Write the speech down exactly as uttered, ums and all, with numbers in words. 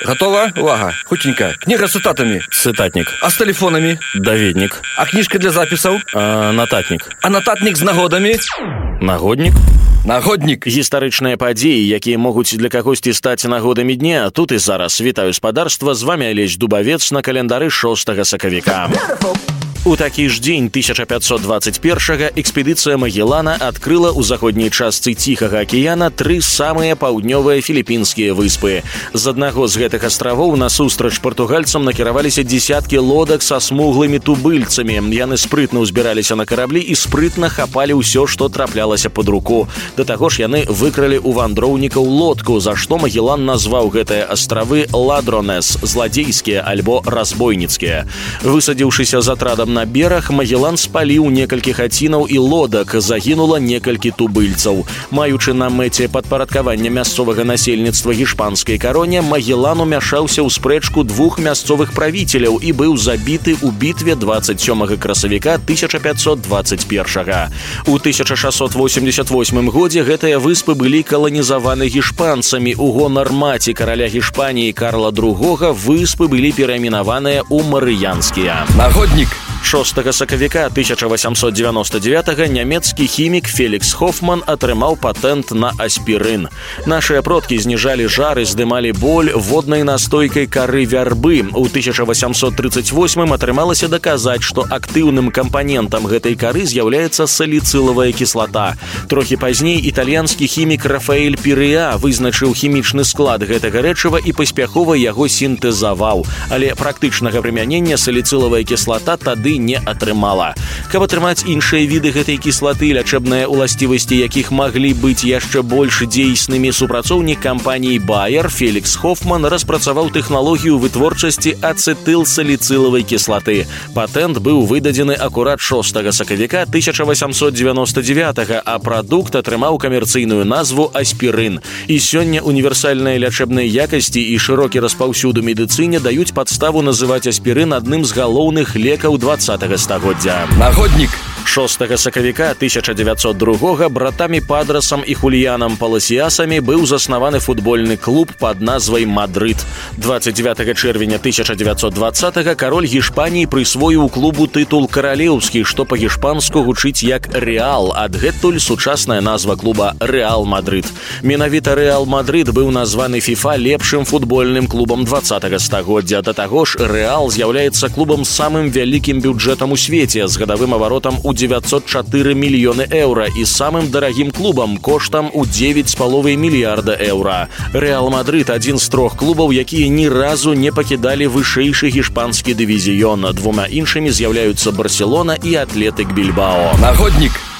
Готова? Увага. Хутенька. Книга с цитатами. Цытатнік. А с телефонами? Даведнік. А книжка для записаў? А, нататнік. А нататник с нагодами? Нагоднік. Нагодник. Гістарычныя падзеі, якія могуць для кагосьці стаць нагодамі дня. Тут і зараз. Вітаю спадарства, з вами Алесь Дубавец на календары шостага сакавіка. У такі ж дзень тысяча пятьсот двадцать першага экспедыцыя Магеллана адкрыла ў заходняй частцы Ціхага акіяна тры самыя паўднёвыя філіппінскія выспы. З аднаго з гэтых астравоў насустрач партугальцам накіраваліся дзесяткі лодак са смуглымі тубыльцамі. Яны спрытна ўзбіраліся на караблі і спрытна хапалі ўсё, што траплялася пад руку. Да таго ж яны выкралі ў вандроўнікаў лодку, за што Магеллан назваў гэтыя астравы Ладронес, зладзейскія альбо разбойніцкія. Высадзіўшыся з атрадам на бераг, Магеллан спаліў некалькі хацінаў і лодак, загінула некалькі тубыльцаў. Маючы на мэце падпарадкавання мясцовага насельніцтва гішпанскай кароне, Магеллан умяшаўся ў спрэчку двух мясцовых правіцеляў і быў забіты ў бітве двадцать сёмага красавіка тысяча пятьсот двадцать первага. У тысяча шестьсот восемьдесят восьмым годзе гэтыя выспы былі каланізаваны гішпанцамі. У гонар маці караля Гішпаніі Карла другога выспы былі перайменаваныя ў Марыянскія. Нагодник. шостага сакавіка тысяча восемьсот девяносто девятага нямецкі хімік Фелікс Хофман атрымаў патэнт на аспірын. Нашыя продкі зніжалі жар і здымалі боль воднай настойкай кары вярбы. У тысяча восемьсот тридцать восьмым атрымалася даказаць, што актыўным кампанентам гэтай кары з'яўляецца саліцылавая кіслата. Трохі пазней італьянскі хімік Рафаэль Пірэа вызначыў хімічны склад гэтага рэчыва і паспяхова яго сінтэзаваў. Але практычнага прымянення саліцылавая кіслата тады не атрымала. Каб атрымаць іншыя віды гэтай кіслаты, лячэбныя ўласцівасці якіх маглі быць яшчэ больш дзейснымі, супрацоўнік кампаніі Bayer Фелікс Хофман распрацаваў тэхналогію вытворчасці ацетылсаліцылавай кіслаты. Патэнт быў выдадзены акурат шостага сакавіка тысяча восемьсот девяносто девятага, а прадукт атрымаў камерцыйную назву аспірын. І сёння універсальныя лячэбныя якасці і шырокі распаўсюд у медыцыне даюць падставу называць аспірын адным з галоўных лекаў двадцатага стагоддзя. Нагодник. шостага сакавіка тысяча девятьсот другога братамі Падрасам і Хульянам Паласіасамі быў заснаваны футбольны клуб пад назвай Мадрид. двадцать девятага чэрвеня тысяча девятьсот двадцатага кароль Гішпаніі прысвоіў клубу тытул каралеўскі, што па-гішпанску гучыць як Рэал, адгэтуль сучасная назва клуба Рэал Мадрид. Менавіта Рэал Мадрид быў названы ФІФА лепшым футбольным клубам двадцатага стагоддзя. Да таго ж, Рэал з'яўляецца клубам з самым вялікім бюджэтам у свеце, з гадавым аваротам у девятьсот четыре мільёны еўра і самым дарагім клубам коштам у девять з паловай мільярда еўра. Рэал Мадрид адзін з трох клубаў, якія ні разу не пакідалі вышэйшы гішпанскі дывізіён. Двума іншымі з'яўляюцца Барселона і Атлетык Більбао. Нагодник.